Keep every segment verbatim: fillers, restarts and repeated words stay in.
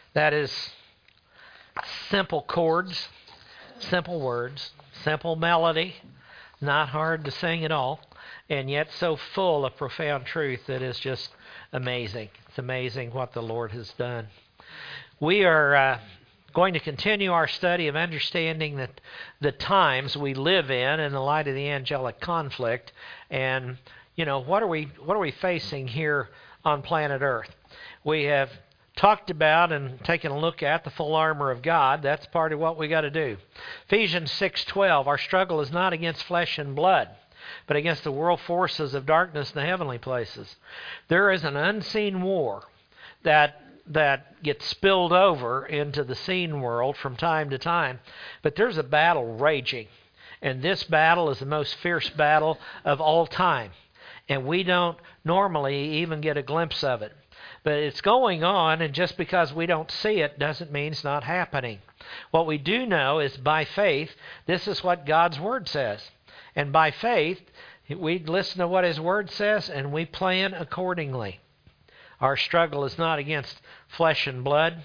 That is simple chords, simple words, simple melody, not hard to sing at all, and yet so full of profound truth that is just amazing. It's amazing what the Lord has done. We are uh, going to continue our study of understanding that the times we live in in the light of the angelic conflict, and you know what are we what are we facing here on planet Earth? We have talked about and taken a look at the full armor of God. That's part of what we got to do. Ephesians six twelve, our struggle is not against flesh and blood, but against the world forces of darkness in the heavenly places. There is an unseen war that that gets spilled over into the seen world from time to time, but there's a battle raging, and this battle is the most fierce battle of all time, and we don't normally even get a glimpse of it. But it's going on, and just because we don't see it doesn't mean it's not happening. What we do know is by faith, this is what God's Word says. And by faith, we listen to what His Word says, and we plan accordingly. Our struggle is not against flesh and blood,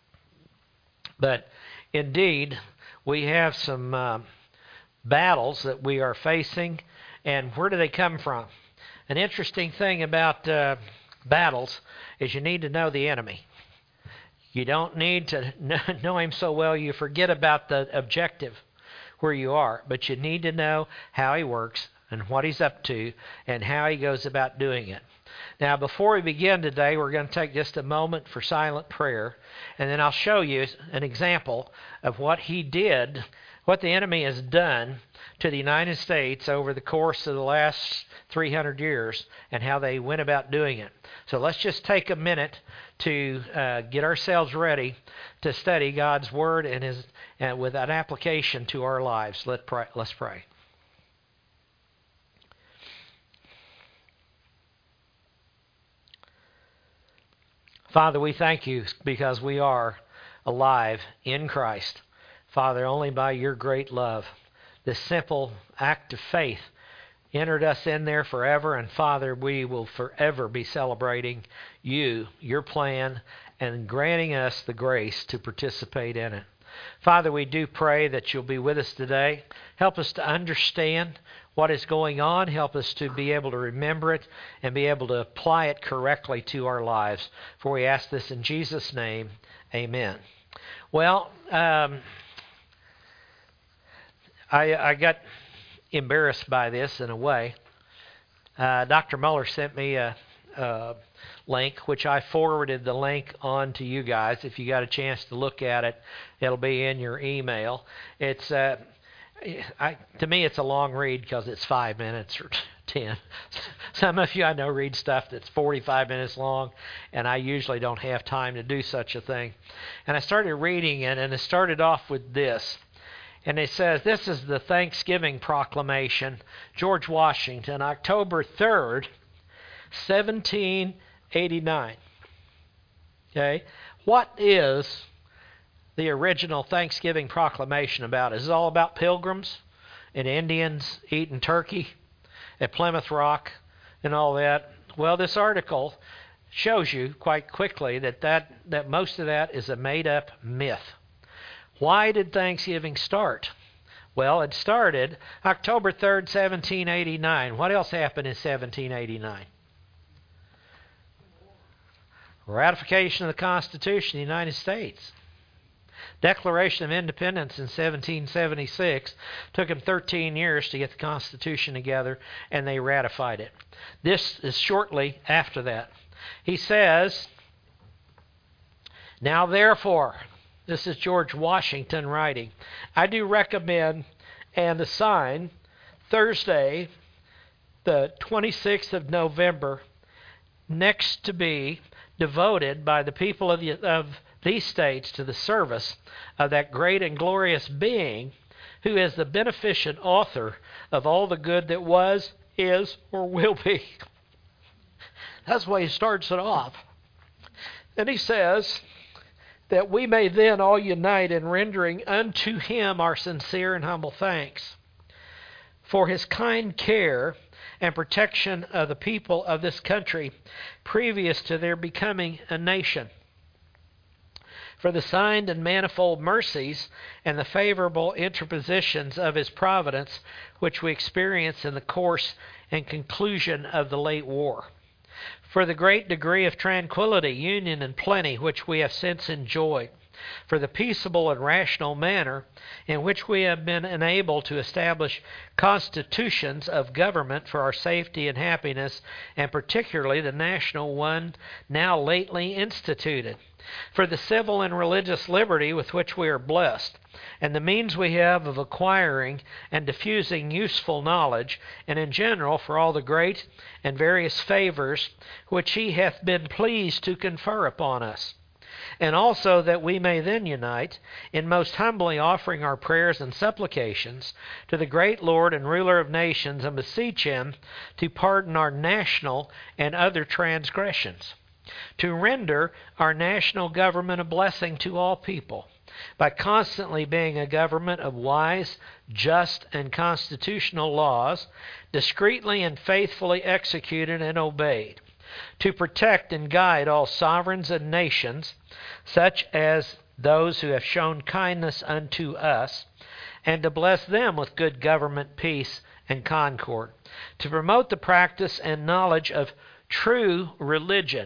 but indeed, we have some uh, battles that we are facing, and where do they come from? An interesting thing about uh, battles is you need to know the enemy. You don't need to know him so well you forget about the objective where you are, but you need to know how he works and what he's up to and how he goes about doing it. Now, before we begin today, we're going to take just a moment for silent prayer, and then I'll show you an example of what he did, what the enemy has done to the United States over the course of the last three hundred years and how they went about doing it. So let's just take a minute to uh, get ourselves ready to study God's Word and His uh, with an application to our lives. Let pray, let's pray. Father, we thank you because we are alive in Christ. Father, only by your great love, this simple act of faith entered us in there forever. And Father, we will forever be celebrating you, your plan, and granting us the grace to participate in it. Father, we do pray that you'll be with us today. Help us to understand what is going on. Help us to be able to remember it and be able to apply it correctly to our lives. For we ask this in Jesus' name, amen. Well, um, I, I got embarrassed by this in a way. Uh, Doctor Muller sent me a, a link, which I forwarded the link on to you guys. If you got a chance to look at it, it'll be in your email. It's uh, I, to me, it's a long read because it's five minutes or ten. Some of you I know read stuff that's forty-five minutes long, and I usually don't have time to do such a thing. And I started reading it, and it started off with this. And it says, this is the Thanksgiving Proclamation, George Washington, October third, seventeen eighty-nine. Okay? What is the original Thanksgiving Proclamation about? Is it all about pilgrims and Indians eating turkey at Plymouth Rock and all that? Well, this article shows you quite quickly that, that, that most of that is a made-up myth. Why did Thanksgiving start? Well, it started October third, seventeen eighty-nine. What else happened in seventeen eighty-nine? Ratification of the Constitution of the United States. Declaration of Independence in seventeen seventy-six. Took them thirteen years to get the Constitution together, and they ratified it. This is shortly after that. He says, now therefore, this is George Washington writing, I do recommend and assign Thursday, the twenty-sixth of November, next to be devoted by the people of, the, of these states to the service of that great and glorious being who is the beneficent author of all the good that was, is, or will be. That's the way he starts it off. Then he says, that we may then all unite in rendering unto him our sincere and humble thanks for his kind care and protection of the people of this country previous to their becoming a nation. For the signed and manifold mercies and the favorable interpositions of His providence, which we experience in the course and conclusion of the late war. For the great degree of tranquility, union, and plenty which we have since enjoyed. For the peaceable and rational manner in which we have been enabled to establish constitutions of government for our safety and happiness, and particularly the national one now lately instituted. For the civil and religious liberty with which we are blessed, and the means we have of acquiring and diffusing useful knowledge, and in general for all the great and various favors which He hath been pleased to confer upon us. And also that we may then unite in most humbly offering our prayers and supplications to the great Lord and ruler of nations, and beseech Him to pardon our national and other transgressions, to render our national government a blessing to all people, by constantly being a government of wise, just, and constitutional laws, discreetly and faithfully executed and obeyed, to protect and guide all sovereigns and nations, such as those who have shown kindness unto us, and to bless them with good government, peace, and concord, to promote the practice and knowledge of true religion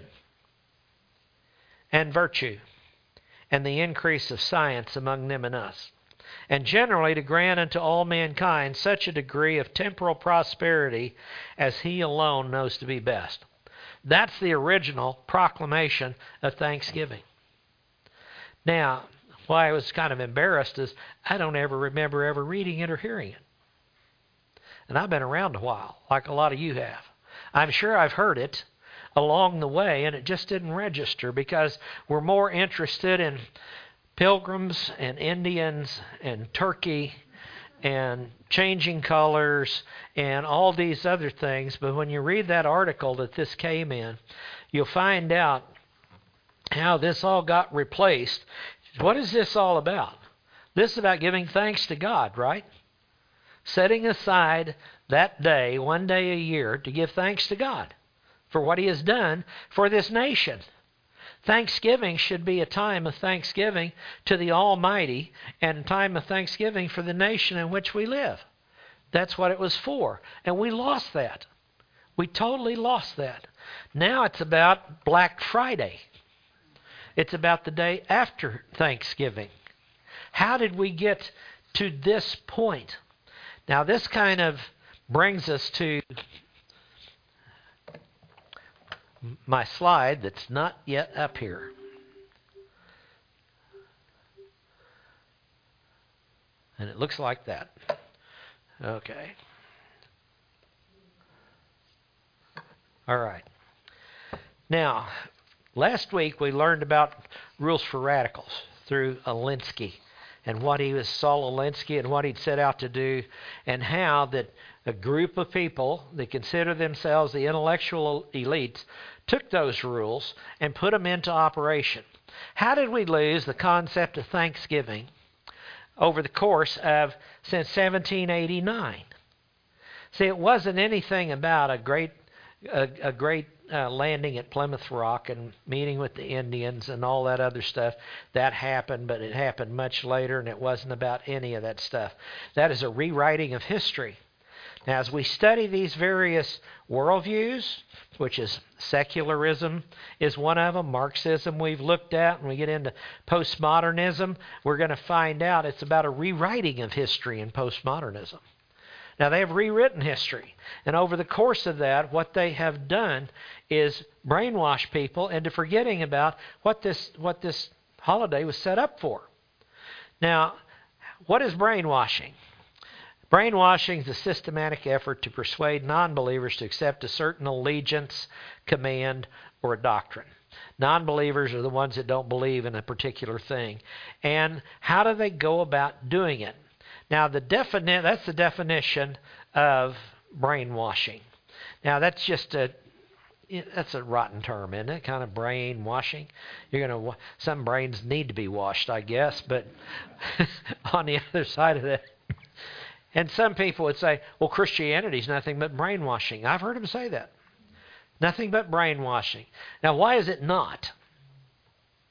and virtue, and the increase of science among them and us, and generally to grant unto all mankind such a degree of temporal prosperity as He alone knows to be best. That's the original proclamation of Thanksgiving. Now, why I was kind of embarrassed is I don't ever remember ever reading it or hearing it. And I've been around a while, like a lot of you have. I'm sure I've heard it along the way, and it just didn't register because we're more interested in pilgrims and Indians and turkey and changing colors and all these other things. But when you read that article that this came in, you'll find out how this all got replaced. What is this all about? This is about giving thanks to God, right? Setting aside that day, one day a year, to give thanks to God for what He has done for this nation. Thanksgiving should be a time of thanksgiving to the Almighty and a time of thanksgiving for the nation in which we live. That's what it was for. And we lost that. We totally lost that. Now it's about Black Friday. It's about the day after Thanksgiving. How did we get to this point? Now this kind of brings us to my slide that's not yet up here. And it looks like that. Okay. All right. Now, last week we learned about Rules for Radicals through Alinsky and what he was, Saul Alinsky, and what he'd set out to do, and how that a group of people that consider themselves the intellectual elites took those rules and put them into operation. How did we lose the concept of Thanksgiving over the course of since seventeen eighty-nine? See, it wasn't anything about a great a, a great uh, landing at Plymouth Rock and meeting with the Indians and all that other stuff. That happened, but it happened much later, and it wasn't about any of that stuff. That is a rewriting of history. Now, as we study these various worldviews, which is secularism is one of them, Marxism we've looked at, and we get into postmodernism, we're going to find out it's about a rewriting of history in postmodernism. Now, they have rewritten history, and over the course of that, what they have done is brainwash people into forgetting about what this what this holiday was set up for. Now, what is brainwashing? Brainwashing is a systematic effort to persuade non-believers to accept a certain allegiance, command, or a doctrine. Non-believers are the ones that don't believe in a particular thing. And how do they go about doing it? Now, the defini- that's the definition of brainwashing. Now, that's just a that's a rotten term, isn't it? Kind of brainwashing. You're going to some brains need to be washed, I guess, but on the other side of that. And some people would say, well, Christianity is nothing but brainwashing. I've heard them say that. Nothing but brainwashing. Now, why is it not?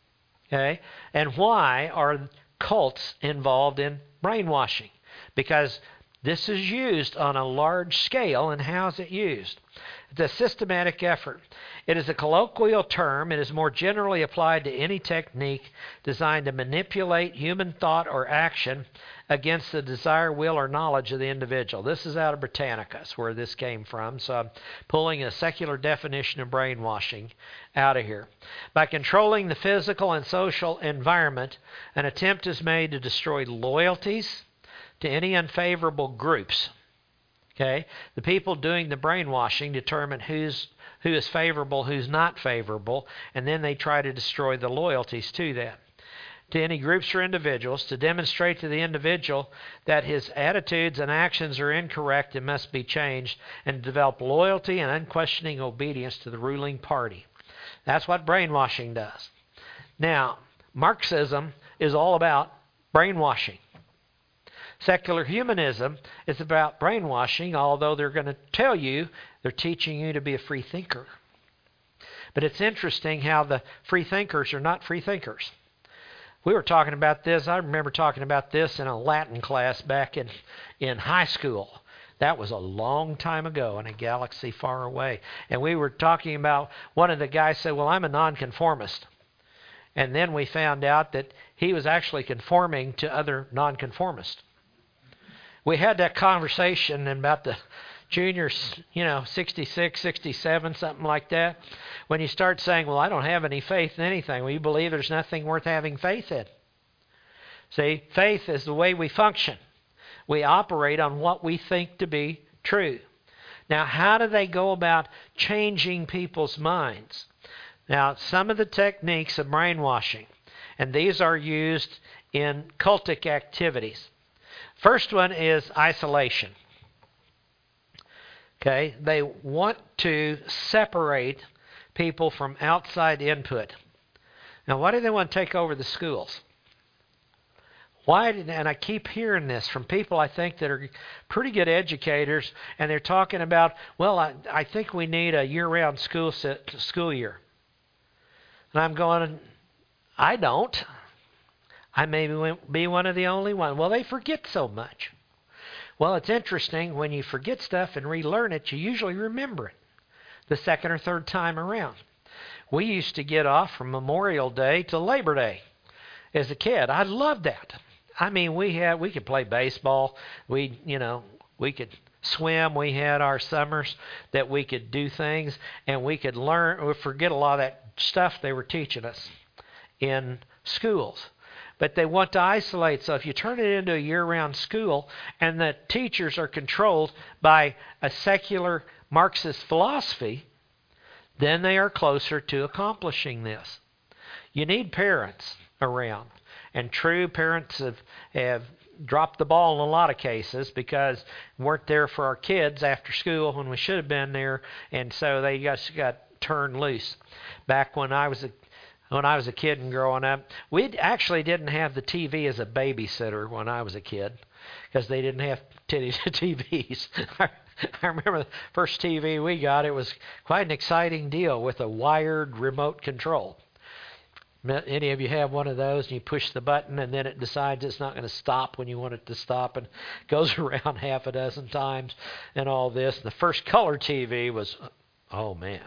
Okay? And why are cults involved in brainwashing? Because this is used on a large scale, and how is it used? It's a systematic effort. It is a colloquial term. It is more generally applied to any technique designed to manipulate human thought or action against the desire, will, or knowledge of the individual. This is out of Britannicus, where this came from. So I'm pulling a secular definition of brainwashing out of here. By controlling the physical and social environment, an attempt is made to destroy loyalties to any unfavorable groups. Okay? The people doing the brainwashing determine who's who is favorable, who's not favorable, and then they try to destroy the loyalties to them. To any groups or individuals, to demonstrate to the individual that his attitudes and actions are incorrect and must be changed, and to develop loyalty and unquestioning obedience to the ruling party. That's what brainwashing does. Now, Marxism is all about brainwashing. Secular humanism is about brainwashing, although they're going to tell you they're teaching you to be a free thinker. But it's interesting how the free thinkers are not free thinkers. We were talking about this. I remember talking about this in a Latin class back in, in high school. That was a long time ago in a galaxy far away. And we were talking about, one of the guys said, well, I'm a nonconformist. And then we found out that he was actually conforming to other nonconformists. We had that conversation in about the juniors, you know, sixty-six, sixty-seven, something like that. When you start saying, well, I don't have any faith in anything. Well, you believe there's nothing worth having faith in. See, faith is the way we function. We operate on what we think to be true. Now, how do they go about changing people's minds? Now, some of the techniques of brainwashing, and these are used in cultic activities. First one is isolation. Okay, they want to separate people from outside input. Now, why do they want to take over the schools? Why did, and I keep hearing this from people I think that are pretty good educators, and they're talking about, well, I, I think we need a year-round school set, school year. And I'm going, I don't. I may be one of the only one. Well, they forget so much. Well, it's interesting. When you forget stuff and relearn it, you usually remember it the second or third time around. We used to get off from Memorial Day to Labor Day as a kid. I loved that. I mean, we had we could play baseball. We, you know, we could swim. We had our summers that we could do things, and we could learn. We forget a lot of that stuff they were teaching us in schools. But they want to isolate. So if you turn it into a year-round school and the teachers are controlled by a secular Marxist philosophy, then they are closer to accomplishing this. You need parents around. And true, parents have, have dropped the ball in a lot of cases because we weren't there for our kids after school when we should have been there. And so they just got turned loose. Back when I was a When I was a kid and growing up, we actually didn't have the T V as a babysitter when I was a kid because they didn't have T Vs. I remember the first T V we got, it was quite an exciting deal with a wired remote control. Any of you have one of those and you push the button and then it decides it's not going to stop when you want it to stop and goes around half a dozen times and all this. The first color T V was, oh man.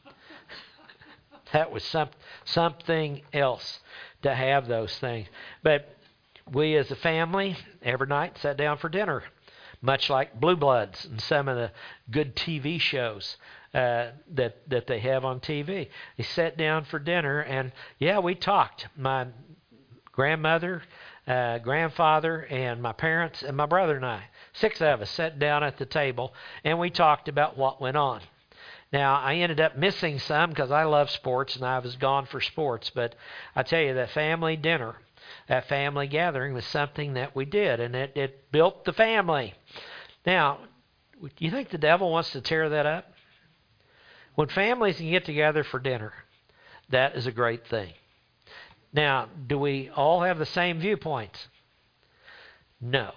That was some, something else to have those things. But we as a family, every night, sat down for dinner, much like Blue Bloods and some of the good T V shows uh, that, that they have on T V. They sat down for dinner, and, yeah, we talked. My grandmother, uh, grandfather, and my parents, and my brother and I, six of us sat down at the table, and we talked about what went on. Now, I ended up missing some because I love sports and I was gone for sports. But I tell you, that family dinner, that family gathering was something that we did, and it, it built the family. Now, do you think the devil wants to tear that up? When families can get together for dinner, that is a great thing. Now, do we all have the same viewpoints? No.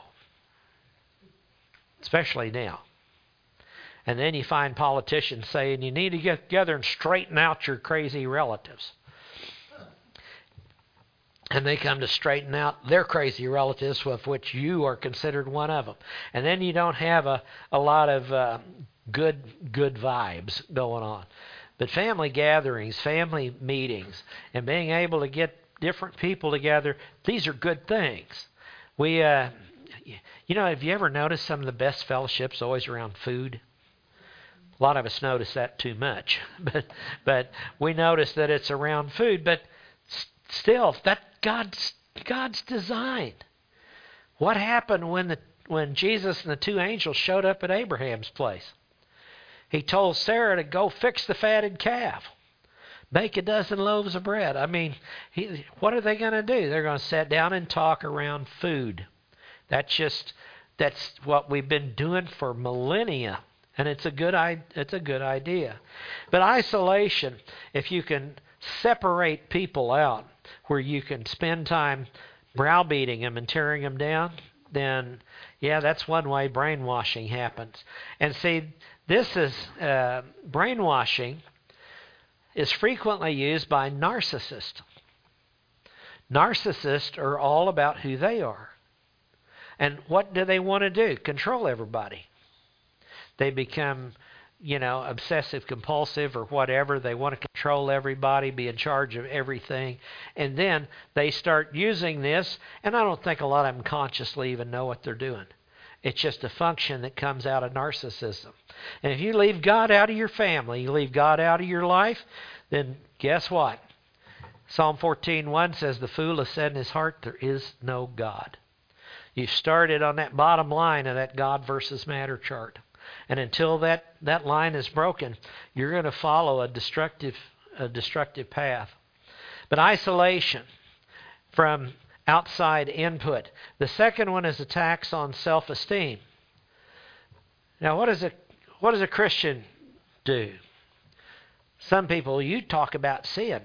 Especially now. And then you find politicians saying you need to get together and straighten out your crazy relatives. and they come to straighten out their crazy relatives, of which you are considered one of them. And then you don't have a, a lot of uh, good good vibes going on. But family gatherings, family meetings, and being able to get different people together, these are good things. We, uh, you know, have you ever noticed some of the best fellowships always around food? A lot of us notice that too much, but but we notice that it's around food. But still, that God's God's design. What happened when the when Jesus and the two angels showed up at Abraham's place? He told Sarah to go fix the fatted calf, bake a dozen loaves of bread. I mean, he, what are they going to do? They're going to sit down and talk around food. That's just that's what we've been doing for millennia. And it's a good it's a good idea. But isolation, if you can separate people out where you can spend time browbeating them and tearing them down, then yeah, that's one way brainwashing happens. And see, this is uh, brainwashing is frequently used by narcissists. Narcissists are all about who they are. And what do they want to do? Control everybody. They become, you know, obsessive compulsive or whatever. They want to control everybody, be in charge of everything. And then they start using this, and I don't think a lot of them consciously even know what they're doing. It's just a function that comes out of narcissism. And if you leave God out of your family, you leave God out of your life, then guess what? Psalm fourteen one says, the fool has said in his heart, there is no God. You've started on that bottom line of that God versus matter chart. And until that, that line is broken, you're going to follow a destructive, a destructive path. But isolation from outside input. The second one is attacks on self-esteem. Now, what does a what does a Christian do? Some people, you talk about sin.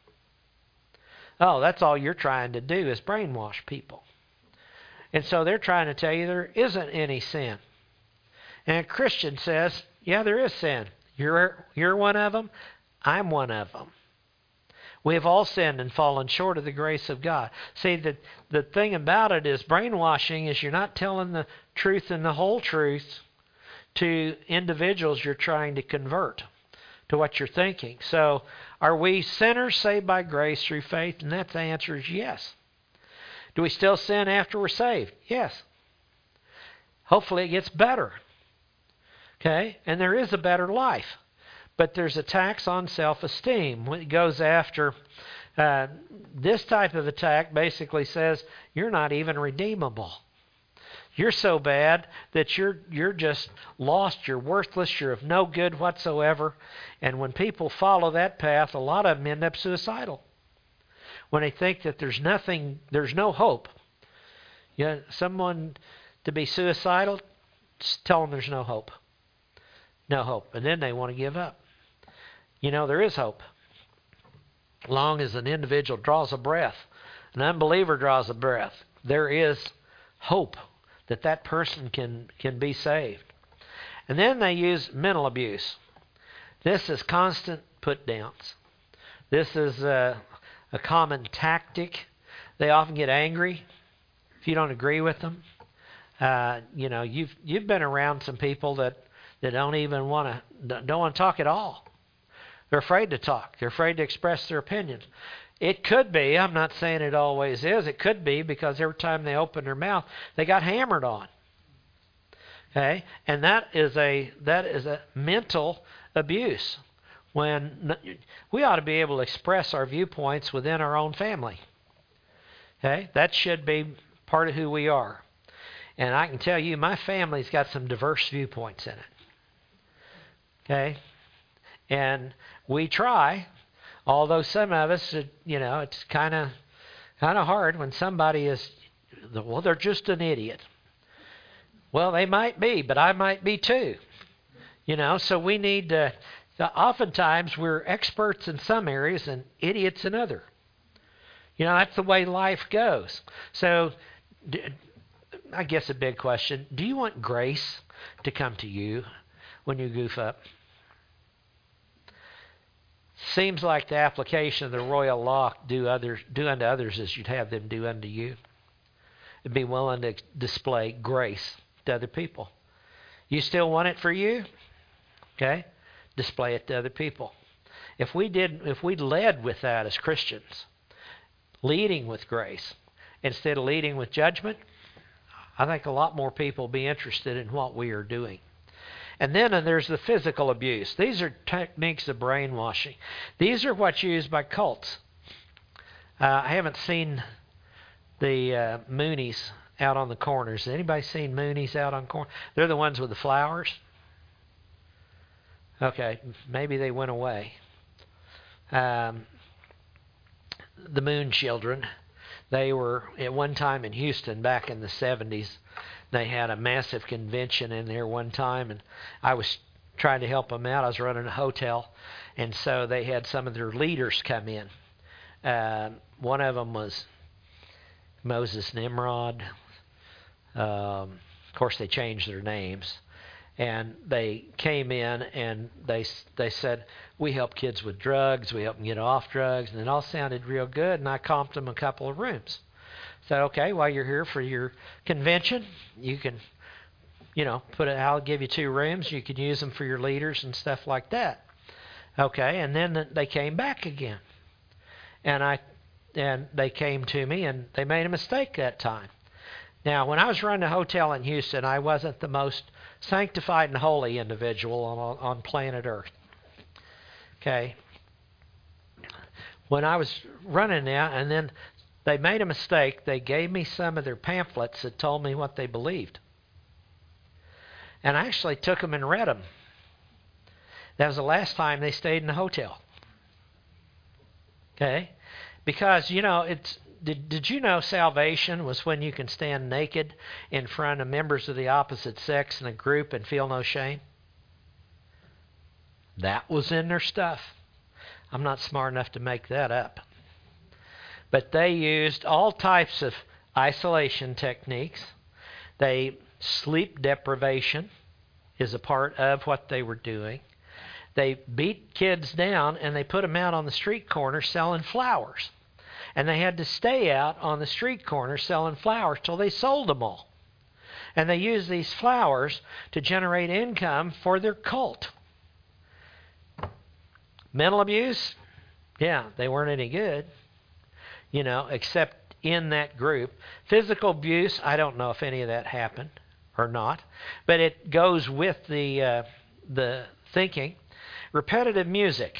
Oh, that's all you're trying to do is brainwash people. And so they're trying to tell you there isn't any sin. And a Christian says, yeah, there is sin. You're you're one of them. I'm one of them. We have all sinned and fallen short of the grace of God. See, the, the thing about it is brainwashing is you're not telling the truth and the whole truth to individuals you're trying to convert to what you're thinking. So are we sinners saved by grace through faith? And that the answer is yes. Do we still sin after we're saved? Yes. Hopefully it gets better. Okay? And there is a better life. But there's attacks on self-esteem. When it goes after, uh, this type of attack basically says you're not even redeemable. You're so bad that you're you're just lost, you're worthless, you're of no good whatsoever. And when people follow that path, a lot of them end up suicidal. When they think that there's nothing, there's no hope. You know, someone to be suicidal, just tell them there's no hope. No hope. And then they want to give up. You know, there is hope. Long as an individual draws a breath, an unbeliever draws a breath, there is hope that that person can, can be saved. And then they use mental abuse. This is constant put-downs. This is a, a common tactic. They often get angry if you don't agree with them. Uh, you know, you've you've been around some people that, that don't even want to don't want to talk at all. They're afraid to talk. They're afraid to express their opinions. It could be, I'm not saying it always is, it could be because every time they open their mouth, they got hammered on. Okay? And that is a that is a mental abuse. When we ought to be able to express our viewpoints within our own family. Okay? That should be part of who we are. And I can tell you, my family's got some diverse viewpoints in it. Okay? And we try, although some of us, you know, it's kind of kind of hard when somebody is, well, they're just an idiot. Well, they might be, but I might be too. You know, so we need to, oftentimes we're experts in some areas and idiots in other. You know, that's the way life goes. So I guess a big question, do you want grace to come to you when you goof up? Seems like the application of the royal law, do others do unto others as you'd have them do unto you. And be willing to display grace to other people. You still want it for you? Okay? Display it to other people. If we did if we led with that as Christians, leading with grace instead of leading with judgment, I think a lot more people will be interested in what we are doing. And then and there's the physical abuse. These are techniques of brainwashing. These are what's used by cults. Uh, I haven't seen the uh, Moonies out on the corners. Has anybody seen Moonies out on corners? They're the ones with the flowers. Okay, maybe they went away. Um, the Moon Children. They were at one time in Houston back in the seventies. They had a massive convention in there one time, and I was trying to help them out. I was running a hotel, and so they had some of their leaders come in. Uh, one of them was Moses Nimrod. Um, of course, they changed their names. And they came in and they they said, we help kids with drugs, we help them get off drugs, and it all sounded real good, and I comped them a couple of rooms. Said, okay, while you're here for your convention, you can, you know, put it, I'll give you two rooms, you can use them for your leaders and stuff like that. Okay, and then they came back again. And I and they came to me, and they made a mistake that time. Now, when I was running a hotel in Houston, I wasn't the most sanctified and holy individual on, on planet Earth. Okay. When I was running that, and then they made a mistake, they gave me some of their pamphlets that told me what they believed. And I actually took them and read them. That was the last time they stayed in the hotel. Okay. Because, you know, it's... Did, did you know salvation was when you can stand naked in front of members of the opposite sex in a group and feel no shame? That was in their stuff. I'm not smart enough to make that up. But they used all types of isolation techniques. They sleep deprivation is a part of what they were doing. They beat kids down and they put them out on the street corner selling flowers. And they had to stay out on the street corner selling flowers till they sold them all. And they used these flowers to generate income for their cult. Mental abuse? Yeah, they weren't any good, you know, except in that group. Physical abuse, I don't know if any of that happened or not. But it goes with the uh, the thinking. Repetitive music.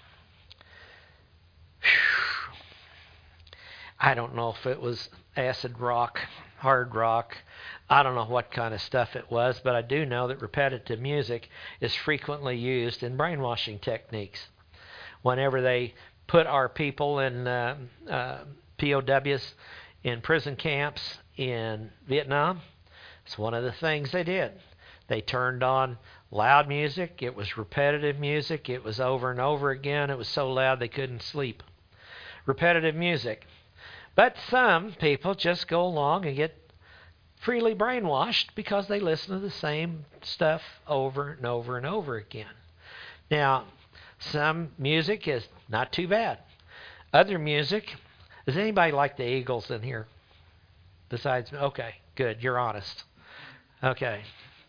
I don't know if it was acid rock, hard rock. I don't know what kind of stuff it was, but I do know that repetitive music is frequently used in brainwashing techniques. Whenever they put our people in uh, uh, P O Ws in prison camps in Vietnam, it's one of the things they did. They turned on loud music. It was repetitive music. It was over and over again. It was so loud they couldn't sleep. Repetitive music. But some people just go along and get freely brainwashed because they listen to the same stuff over and over and over again. Now, some music is not too bad. Other music, does anybody like the Eagles in here? Besides, okay, good, you're honest. Okay.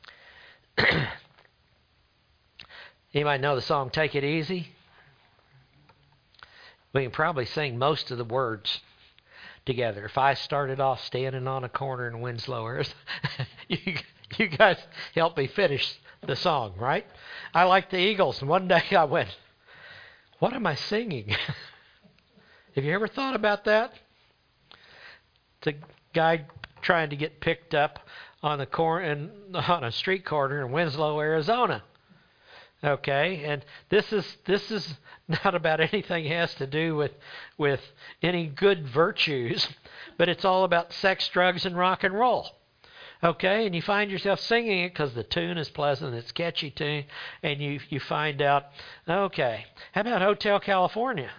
Anybody know the song Take It Easy? We can probably sing most of the words together. If I started off standing on a corner in Winslow, Arizona, you, you guys help me finish the song, right? I like the Eagles, and one day I went, what am I singing? Have you ever thought about that? It's a guy trying to get picked up on a cor- in, on a street corner in Winslow, Arizona. Okay, and this is this is not about anything that has to do with with any good virtues, but it's all about sex, drugs, and rock and roll. Okay, and you find yourself singing it because the tune is pleasant, it's a catchy tune, and you you find out, okay, how about Hotel California?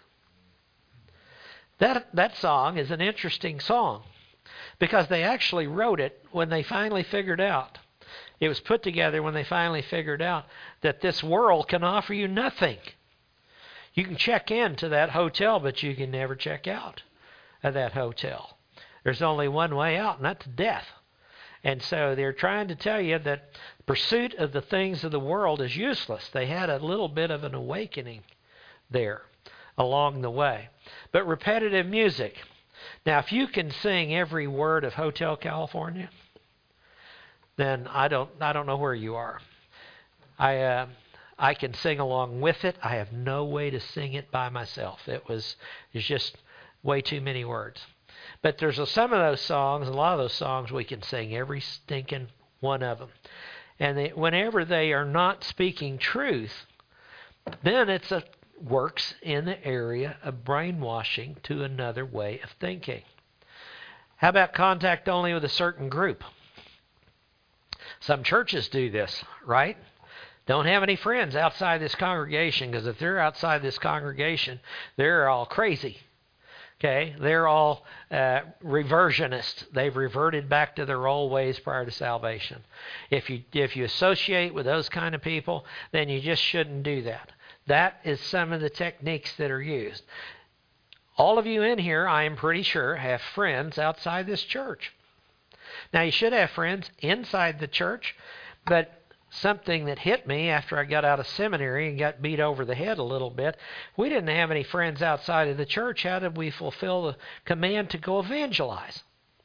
That that song is an interesting song because they actually wrote it when they finally figured out. It was put together when they finally figured out that this world can offer you nothing. You can check into that hotel, but you can never check out of that hotel. There's only one way out, and that's death. And so they're trying to tell you that pursuit of the things of the world is useless. They had a little bit of an awakening there along the way. But repetitive music. Now, if you can sing every word of Hotel California, then I don't I don't know where you are. I uh, I can sing along with it. I have no way to sing it by myself. It was it's just way too many words. But there's a, some of those songs, a lot of those songs, we can sing every stinking one of them. And they, whenever they are not speaking truth, then it's a works in the area of brainwashing to another way of thinking. How about contact only with a certain group? Some churches do this, right? Don't have any friends outside this congregation, because if they're outside this congregation, they're all crazy. Okay, they're all uh, reversionists. They've reverted back to their old ways prior to salvation. If you if you associate with those kind of people, then you just shouldn't do that. That is some of the techniques that are used. All of you in here, I am pretty sure, have friends outside this church. Now, you should have friends inside the church, but something that hit me after I got out of seminary and got beat over the head a little bit, we didn't have any friends outside of the church. How did we fulfill the command to go evangelize?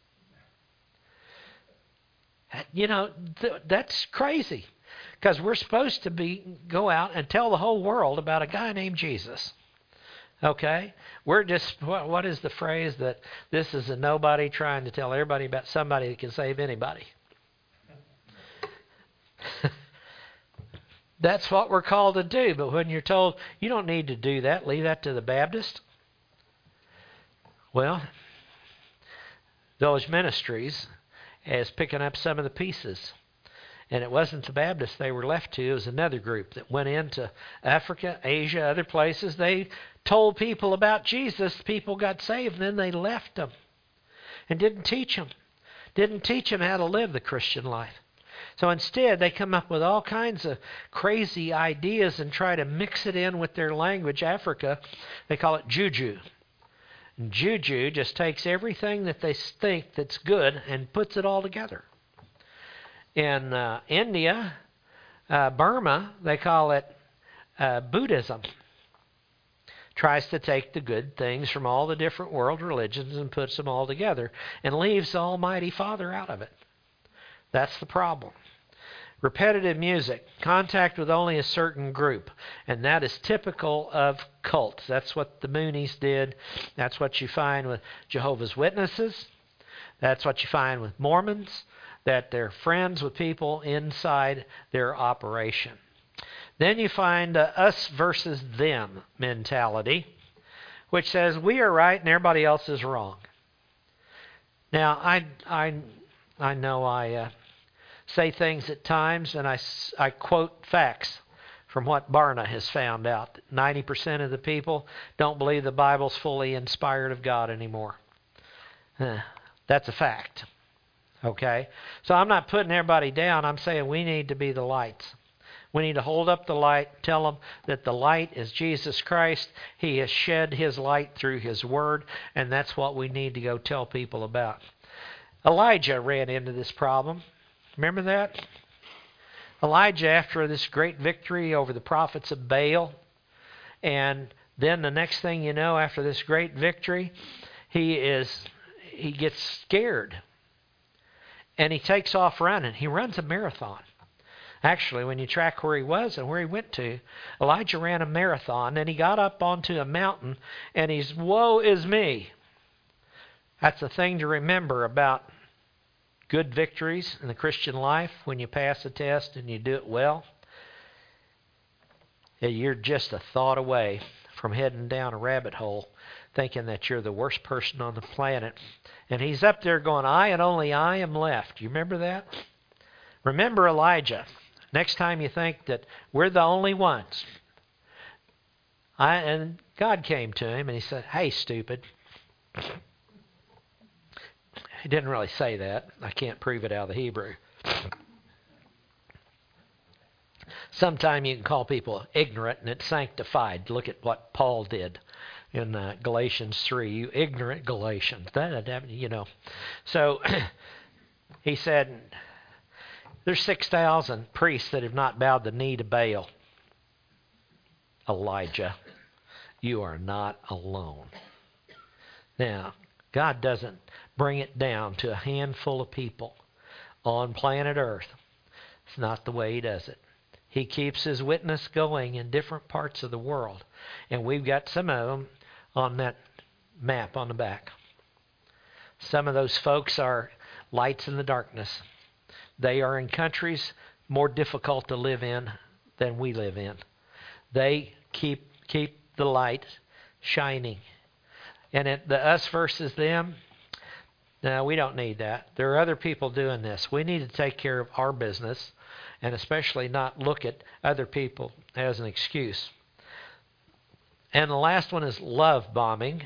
You know, th- that's crazy, because we're supposed to be go out and tell the whole world about a guy named Jesus. Okay? We're just, what, what is the phrase that this is a nobody trying to tell everybody about somebody that can save anybody? That's what we're called to do. But when you're told, you don't need to do that, leave that to the Baptist. Well, Village Ministries is picking up some of the pieces. And it wasn't the Baptists they were left to. It was another group that went into Africa, Asia, other places. They told people about Jesus. People got saved, and then they left them and didn't teach them. Didn't teach them how to live the Christian life. So instead, they come up with all kinds of crazy ideas and try to mix it in with their language. Africa, they call it juju. And juju just takes everything that they think that's good and puts it all together. In uh, India, uh, Burma, they call it uh, Buddhism. Tries to take the good things from all the different world religions and puts them all together and leaves the Almighty Father out of it. That's the problem. Repetitive music, contact with only a certain group, and that is typical of cults. That's what the Moonies did. That's what you find with Jehovah's Witnesses. That's what you find with Mormons, that they're friends with people inside their operation. Then you find uh, us versus them mentality, which says we are right and everybody else is wrong. Now, I, I, I know I uh, say things at times, and I, I quote facts from what Barna has found out. ninety percent of the people don't believe the Bible's fully inspired of God anymore. Uh, that's a fact. Okay? So I'm not putting everybody down. I'm saying we need to be the lights. We need to hold up the light, tell them that the light is Jesus Christ. He has shed His light through His Word, and that's what we need to go tell people about. Elijah ran into this problem. Remember that? Elijah, after this great victory over the prophets of Baal, and then the next thing you know, after this great victory, he is he gets scared. And he takes off running. He runs a marathon. Actually, when you track where he was and where he went to, Elijah ran a marathon, and he got up onto a mountain, and he's, woe is me. That's a thing to remember about good victories in the Christian life. When you pass a test and you do it well, you're just a thought away from heading down a rabbit hole thinking that you're the worst person on the planet. And he's up there going, I and only I am left. You remember that? Remember Elijah. Next time you think that we're the only ones. I, and God came to him and He said, hey, stupid. He didn't really say that. I can't prove it out of the Hebrew. Sometime you can call people ignorant and it's sanctified. Look at what Paul did in uh, Galatians three. You ignorant Galatians. That, that, you know. So he said, there's six thousand priests that have not bowed the knee to Baal. Elijah, you are not alone. Now, God doesn't bring it down to a handful of people on planet Earth. It's not the way He does it. He keeps His witness going in different parts of the world. And we've got some of them on that map on the back. Some of those folks are lights in the darkness. They are in countries more difficult to live in than we live in. They keep keep the light shining. And it, the us versus them, no, we don't need that. There are other people doing this. We need to take care of our business and especially not look at other people as an excuse. And the last one is love bombing.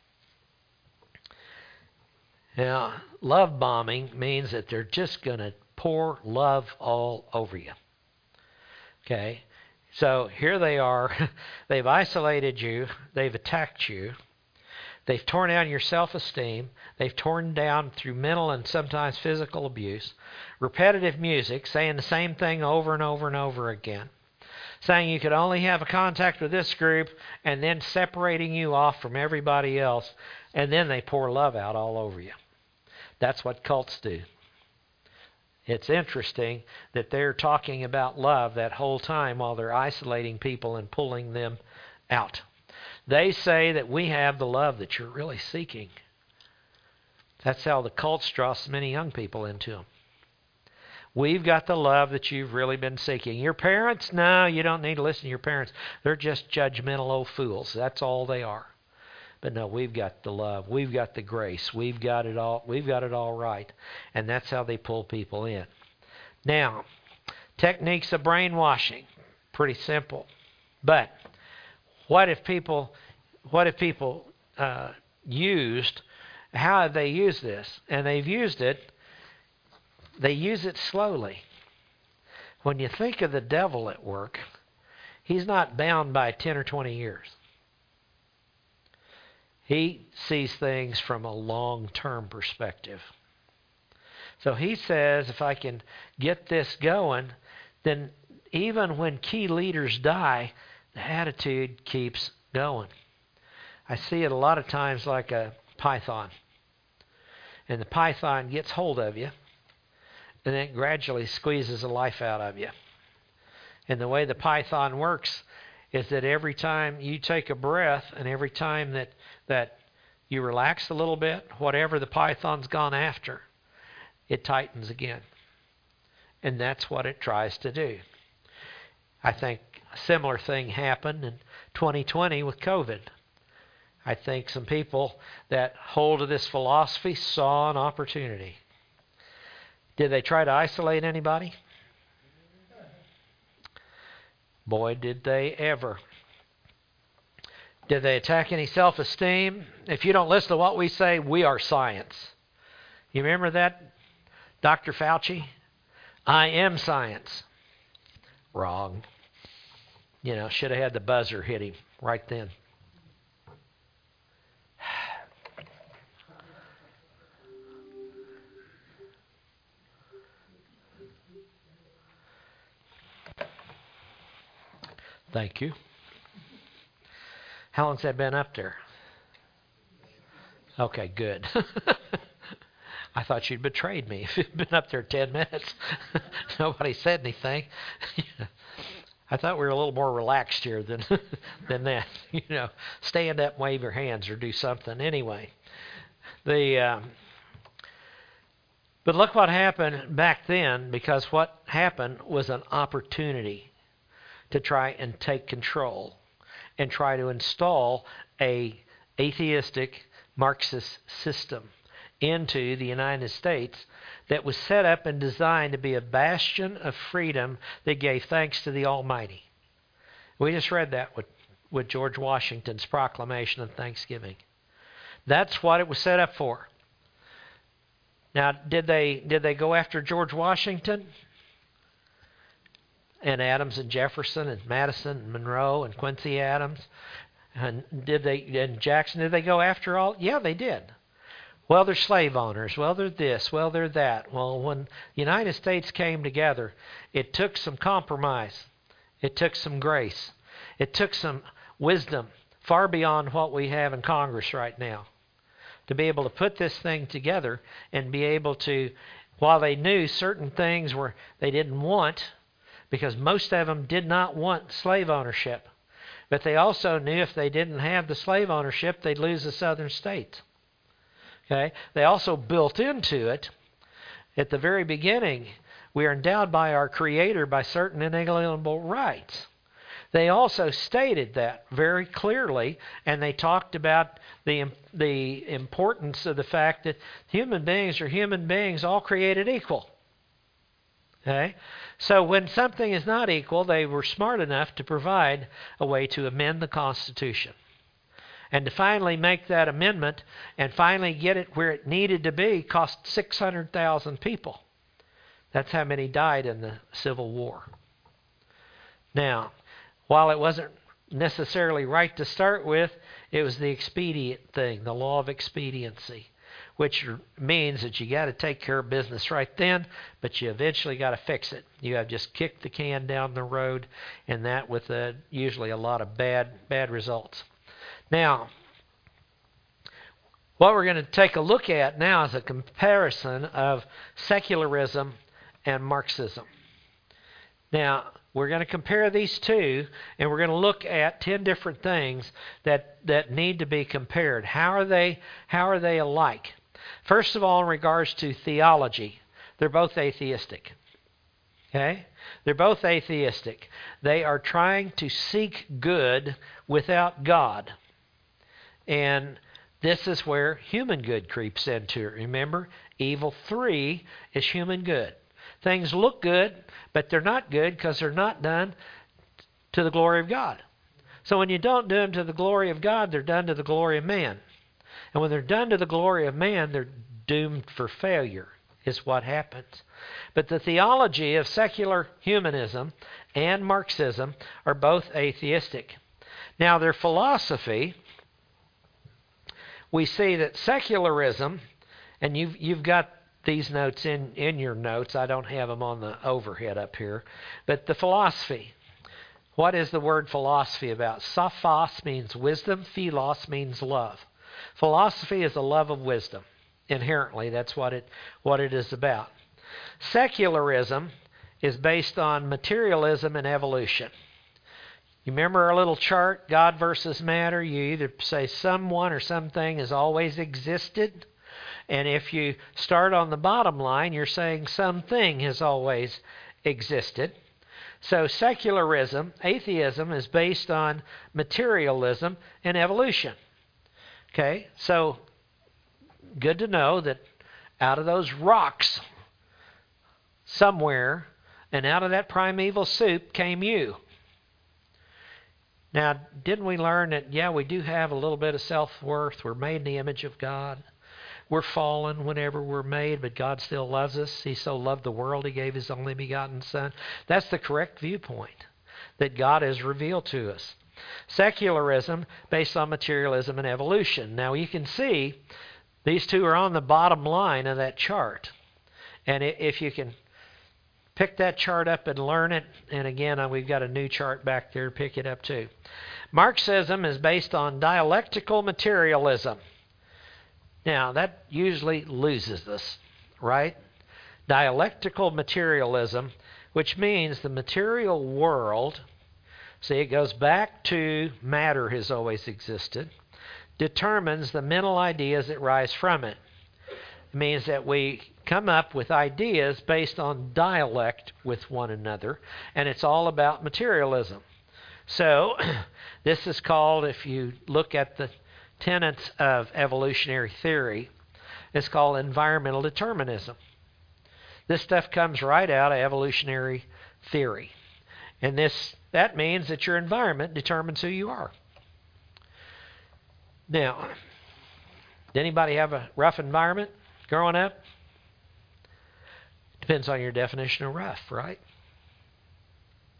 Now, love bombing means that they're just going to pour love all over you. Okay? So here they are. They've isolated you. They've attacked you. They've torn down your self-esteem. They've torn down through mental and sometimes physical abuse. Repetitive music, saying the same thing over and over and over again. Saying you could only have a contact with this group and then separating you off from everybody else. And then they pour love out all over you. That's what cults do. It's interesting that they're talking about love that whole time while they're isolating people and pulling them out. They say that we have the love that you're really seeking. That's how the cults draw so many young people into them. We've got the love that you've really been seeking. Your parents? No, you don't need to listen to your parents. They're just judgmental old fools. That's all they are. But no, we've got the love. We've got the grace. We've got it all. We've got it all right. And that's how they pull people in. Now, techniques of brainwashing, pretty simple. But what if people, what if people uh, used? How have they used this? And they've used it. They use it slowly. When you think of the devil at work, he's not bound by ten or twenty years. He sees things from a long-term perspective. So he says, if I can get this going, then even when key leaders die, the attitude keeps going. I see it a lot of times like a python. And the python gets hold of you, and then it gradually squeezes the life out of you. And the way the python works is that every time you take a breath and every time that, that you relax a little bit, whatever the python's gone after, it tightens again. And that's what it tries to do. I think a similar thing happened in twenty twenty with COVID. I think some people that hold to this philosophy saw an opportunity. Did they try to isolate anybody? Boy, did they ever. Did they attack any self-esteem? If you don't listen to what we say, we are science. You remember that, Doctor Fauci? I am science. Wrong. You know, should have had the buzzer hit him right then. Thank you. How long's that been up there? Okay, good. I thought you'd betrayed me. If you'd been up there ten minutes, nobody said anything. I thought we were a little more relaxed here than than that. You know, stand up and wave your hands or do something. Anyway, the um, but look what happened back then, because what happened was an opportunity to try and take control and try to install a atheistic Marxist system into the United States that was set up and designed to be a bastion of freedom that gave thanks to the Almighty. We just read that with, with George Washington's proclamation of Thanksgiving. That's what it was set up for. Now, did they did they go after George Washington? and Adams and Jefferson and Madison and Monroe and Quincy Adams. And did they and Jackson, did they go after all? Yeah, they did. Well, they're slave owners. Well, they're this. Well, they're that. Well, when the United States came together, it took some compromise. It took some grace. It took some wisdom far beyond what we have in Congress right now to be able to put this thing together and be able to, while they knew certain things were they didn't want, because most of them did not want slave ownership, but they also knew if they didn't have the slave ownership, they'd lose the southern states. Okay? They also built into it, at the very beginning, we are endowed by our Creator by certain inalienable rights. They also stated that very clearly, and they talked about the the importance of the fact that human beings are human beings, all created equal. Okay? So when something is not equal, they were smart enough to provide a way to amend the Constitution. And to finally make that amendment and finally get it where it needed to be cost six hundred thousand people. That's how many died in the Civil War. Now, while it wasn't necessarily right to start with, it was the expedient thing, the law of expediency, which means that you got to take care of business right then, but you eventually got to fix it. You have just kicked the can down the road, and that with a, usually a lot of bad bad results. Now, what we're going to take a look at now is a comparison of secularism and Marxism. Now, we're going to compare these two, and we're going to look at ten different things that, that need to be compared. How are they, how are they alike? First of all, in regards to theology, they're both atheistic. Okay? They're both atheistic. They are trying to seek good without God. And this is where human good creeps into it. Remember, evil three is human good. Things look good, but they're not good because they're not done to the glory of God. So when you don't do them to the glory of God, they're done to the glory of man. And when they're done to the glory of man, they're doomed for failure, is what happens. But the theology of secular humanism and Marxism are both atheistic. Now, their philosophy, we see that secularism, and you've, you've got these notes in, in your notes. I don't have them on the overhead up here. But the philosophy, what is the word philosophy about? Sophos means wisdom. Philos means love. Philosophy is a love of wisdom. Inherently, that's what it, what it is about. Secularism is based on materialism and evolution. You remember our little chart, God versus matter? You either say someone or something has always existed. And if you start on the bottom line, you're saying something has always existed. So secularism, atheism, is based on materialism and evolution. Okay, so good to know that out of those rocks somewhere, and out of that primeval soup came you. Now, didn't we learn that, yeah, we do have a little bit of self-worth. We're made in the image of God. We're fallen whenever we're made, but God still loves us. He so loved the world, He gave His only begotten Son. That's the correct viewpoint that God has revealed to us. Secularism, based on materialism and evolution. Now, you can see these two are on the bottom line of that chart. And if you can pick that chart up and learn it, and again, we've got a new chart back there, pick it up too. Marxism is based on dialectical materialism. Now, that usually loses us, right? Dialectical materialism, which means the material world, see, it goes back to matter has always existed, determines the mental ideas that rise from it. It means that we come up with ideas based on dialect with one another, and it's all about materialism. So, this is called, if you look at the tenets of evolutionary theory, it's called environmental determinism. This stuff comes right out of evolutionary theory. And this that means that your environment determines who you are. Now, did anybody have a rough environment growing up? Depends on your definition of rough, right?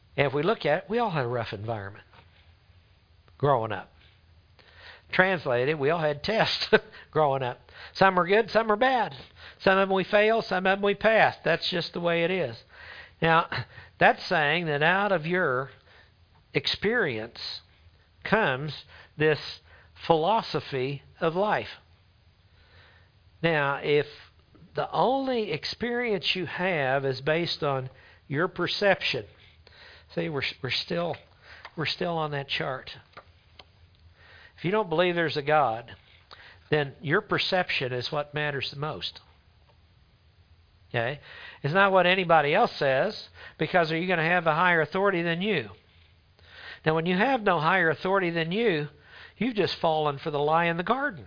And if we look at it, we all had a rough environment growing up. Translated, we all had tests growing up. Some are good, some are bad. Some of them we fail, some of them we pass. That's just the way it is. Now, that's saying that out of your experience comes this philosophy of life. Now, if the only experience you have is based on your perception, see, we're we're still we're still on that chart. If you don't believe there's a God, then your perception is what matters the most. Okay? It's not what anybody else says, because are you going to have a higher authority than you? Now, when you have no higher authority than you, you've just fallen for the lie in the garden.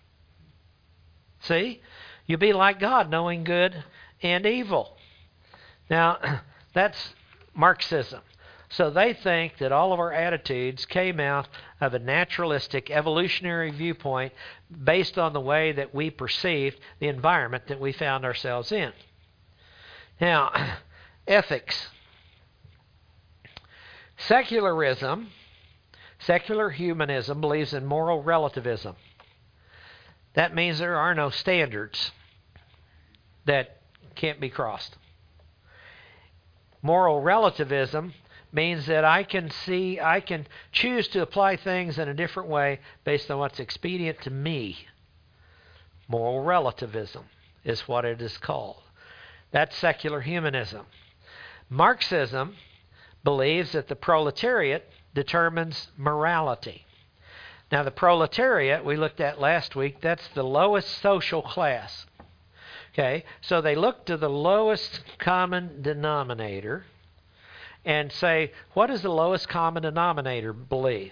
See? You'll be like God, knowing good and evil. Now, that's Marxism. So they think that all of our attitudes came out of a naturalistic, evolutionary viewpoint based on the way that we perceived the environment that we found ourselves in. Now, ethics. Secularism, secular humanism believes in moral relativism. That means there are no standards that can't be crossed. Moral relativism means that I can see, I can choose to apply things in a different way based on what's expedient to me. Moral relativism is what it is called. That's secular humanism. Marxism believes that the proletariat determines morality. Now, the proletariat we looked at last week, that's the lowest social class. Okay, so they look to the lowest common denominator and say, what does the lowest common denominator believe?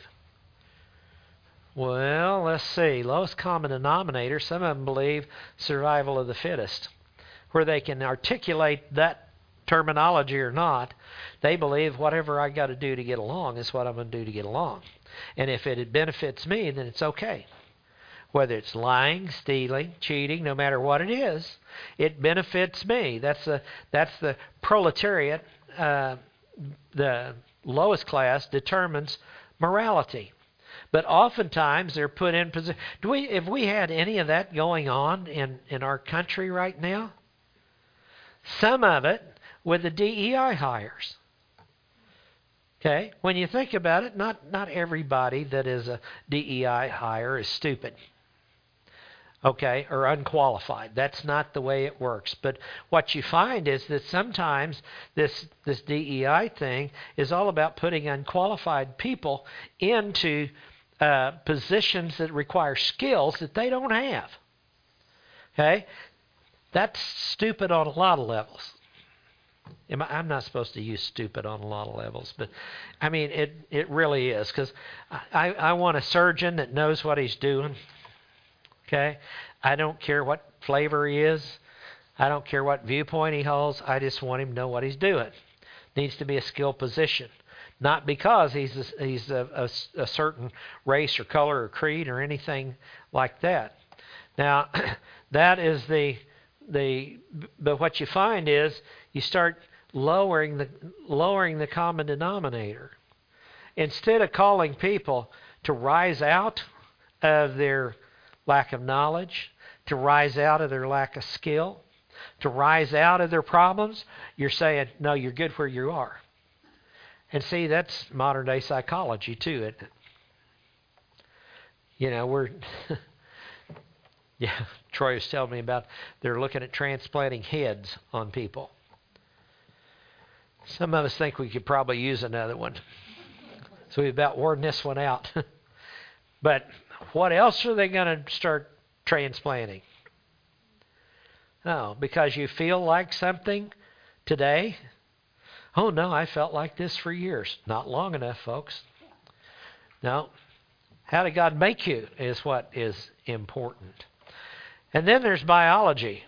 Well, let's see. Lowest common denominator, some of them believe survival of the fittest. Where they can articulate that terminology or not, they believe whatever I got to do to get along is what I'm going to do to get along. And if it benefits me, then it's okay. Whether it's lying, stealing, cheating, no matter what it is, it benefits me. That's the that's the proletariat. Uh, the lowest class determines morality. But oftentimes they're put in position. Do we, if we had any of that going on in, in our country right now? Some of it with the D E I hires. Okay? When you think about it, not, not everybody that is a D E I hire is stupid. Okay, or unqualified. That's not the way it works. But what you find is that sometimes this this D E I thing is all about putting unqualified people into uh, positions that require skills that they don't have. Okay, that's stupid on a lot of levels. I'm not supposed to use stupid on a lot of levels, but I mean it. It really is, because I, I want a surgeon that knows what he's doing. Okay, I don't care what flavor he is. I don't care what viewpoint he holds. I just want him to know what he's doing. Needs to be a skilled position, not because he's a, he's a, a, a certain race or color or creed or anything like that. Now, that is the the. But what you find is you start lowering the lowering the common denominator. Instead of calling people to rise out of their lack of knowledge, to rise out of their lack of skill, to rise out of their problems, you're saying, no, you're good where you are. And see, that's modern day psychology too, isn't it? You know, we're, yeah, Troy was telling me about, they're looking at transplanting heads on people. Some of us think we could probably use another one. So we've about worn this one out. But what else are they going to start transplanting? No, because you feel like something today. Oh, no, I felt like this for years. Not long enough, folks. No. How did God make you is what is important. And then there's biology.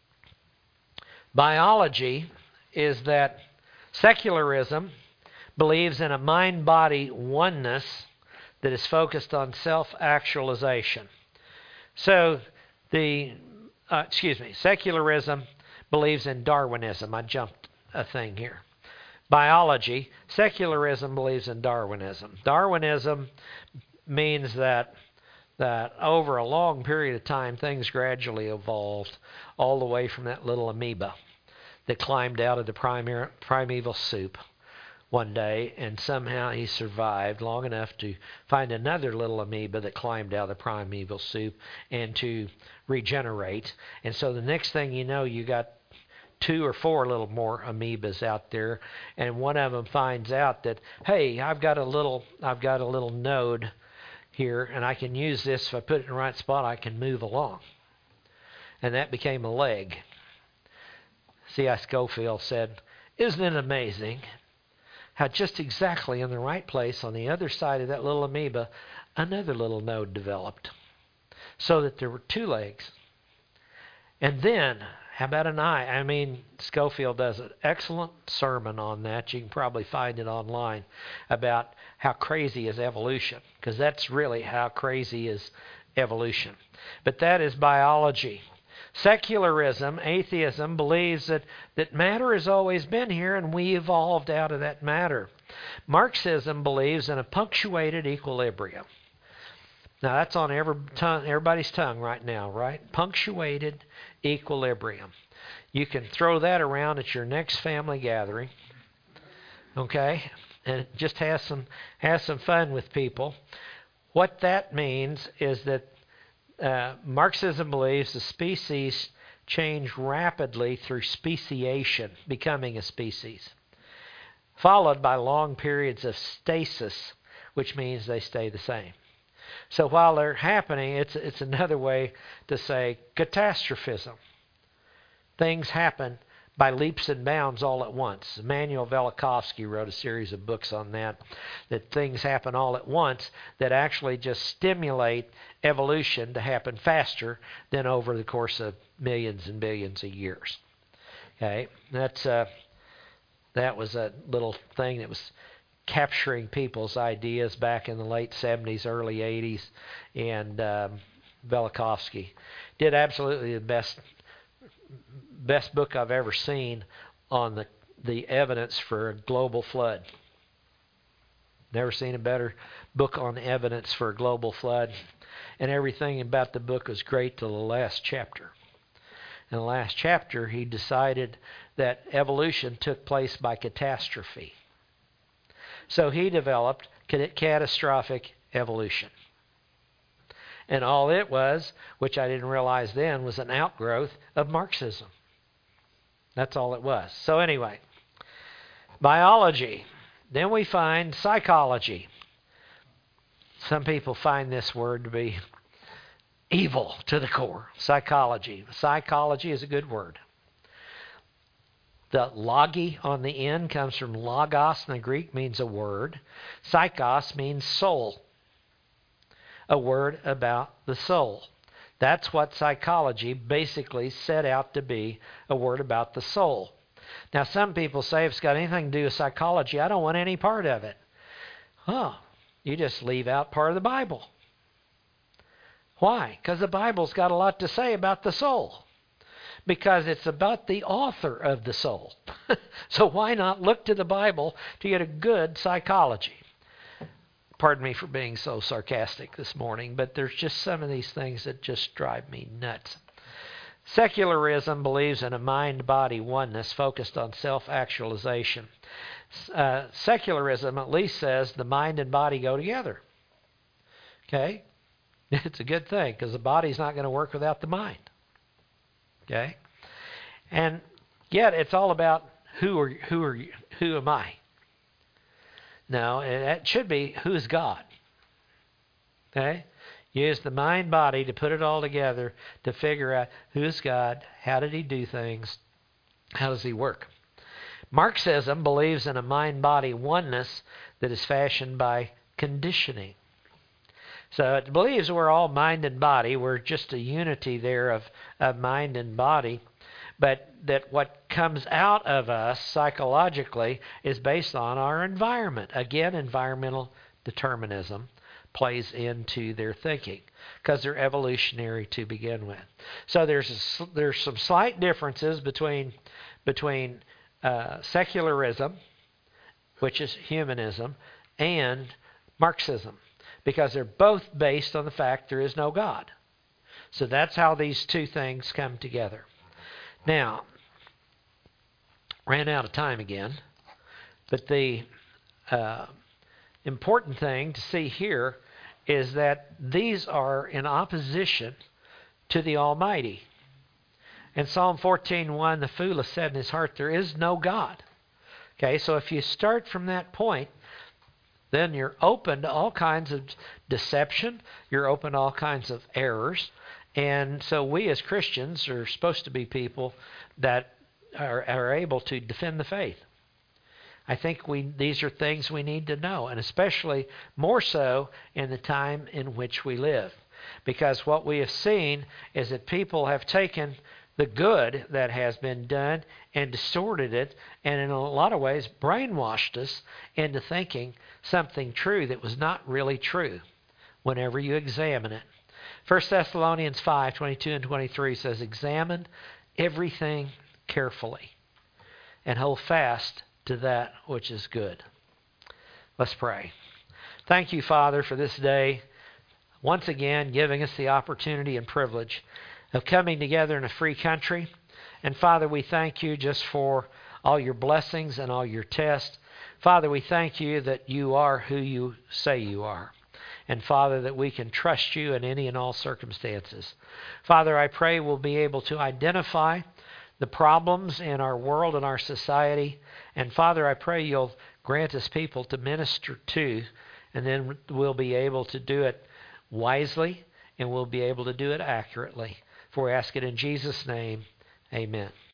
Biology is that secularism believes in a mind-body oneness that is focused on self-actualization. So the, uh, excuse me, secularism believes in Darwinism. I jumped a thing here. Biology. Secularism believes in Darwinism. Darwinism means that that over a long period of time, things gradually evolved all the way from that little amoeba that climbed out of the primar- primeval soup one day, and somehow he survived long enough to find another little amoeba that climbed out of the primeval soup and to regenerate. And so the next thing you know, you got two or four little more amoebas out there, and one of them finds out that, hey, I've got a little, I've got a little node here, and I can use this. If I put it in the right spot, I can move along. And that became a leg. C I Scofield said, "Isn't it amazing how just exactly in the right place on the other side of that little amoeba, another little node developed, so that there were two legs. And then, how about an eye?" I mean, Scofield does an excellent sermon on that. You can probably find it online, about how crazy is evolution, because that's really how crazy is evolution. But that is biology. Secularism, atheism, believes that, that matter has always been here and we evolved out of that matter. Marxism believes in a punctuated equilibrium. Now that's on every tongue, everybody's tongue right now, right? Punctuated equilibrium. You can throw that around at your next family gathering, okay? And just have some have some fun with people. What that means is that Uh, Marxism believes the species change rapidly through speciation, becoming a species, followed by long periods of stasis, which means they stay the same. So while they're happening, it's it's another way to say catastrophism. Things happen by leaps and bounds all at once. Immanuel Velikovsky wrote a series of books on that, that things happen all at once that actually just stimulate evolution to happen faster than over the course of millions and billions of years. Okay, that's uh, that was a little thing that was capturing people's ideas back in the late seventies, early eighties, and um, Velikovsky did absolutely the best best book I've ever seen on the the evidence for a global flood. Never seen a better book on evidence for a global flood. And everything about the book was great till the last chapter. In the last chapter, he decided that evolution took place by catastrophe. So he developed catastrophic evolution. And all it was, which I didn't realize then, was an outgrowth of Marxism. That's all it was. So anyway, biology. Then we find psychology. Some people find this word to be evil to the core. Psychology. Psychology is a good word. The logi on the end comes from logos in the Greek, means a word. Psychos means soul. A word about the soul. That's what psychology basically set out to be, a word about the soul. Now, some people say, if it's got anything to do with psychology, I don't want any part of it. Oh, you just leave out part of the Bible. Why? Because the Bible's got a lot to say about the soul. Because it's about the author of the soul. So why not look to the Bible to get a good psychology? Pardon me for being so sarcastic this morning, but there's just some of these things that just drive me nuts. Secularism believes in a mind-body oneness focused on self-actualization. Uh, secularism at least says the mind and body go together. Okay? It's a good thing, because the body's not going to work without the mind. Okay? And yet it's all about who are who are you, who am I? No, it should be, who's God? Okay? Use the mind body to put it all together to figure out who's God, how did he do things, how does he work? Marxism believes in a mind-body oneness that is fashioned by conditioning. So it believes we're all mind and body. We're just a unity there of, of mind and body. But that what comes out of us psychologically is based on our environment. Again, environmental determinism plays into their thinking because they're evolutionary to begin with. So there's a, there's some slight differences between between uh, secularism which is humanism, and Marxism, because they're both based on the fact there is no God. So that's how these two things come together. Now, ran out of time again, but the uh, important thing to see here is that these are in opposition to the Almighty. In Psalm fourteen one, the fool has said in his heart, there is no God. Okay, so if you start from that point, then you're open to all kinds of deception. You're open to all kinds of errors. And so we as Christians are supposed to be people that are, are able to defend the faith. I think we these are things we need to know, and especially more so in the time in which we live. Because what we have seen is that people have taken the good that has been done and distorted it, and in a lot of ways brainwashed us into thinking something true that was not really true whenever you examine it. First Thessalonians five twenty-two and twenty-three says, examine everything carefully and hold fast to that which is good. Let's pray. Thank you, Father, for this day, once again giving us the opportunity and privilege of coming together in a free country. And Father, we thank you just for all your blessings and all your tests. Father, we thank you that you are who you say you are. And Father, that we can trust you in any and all circumstances. Father, I pray we'll be able to identify the problems in our world and our society. And Father, I pray you'll grant us people to minister to, and then we'll be able to do it wisely, and we'll be able to do it accurately. For we ask it in Jesus' name, amen.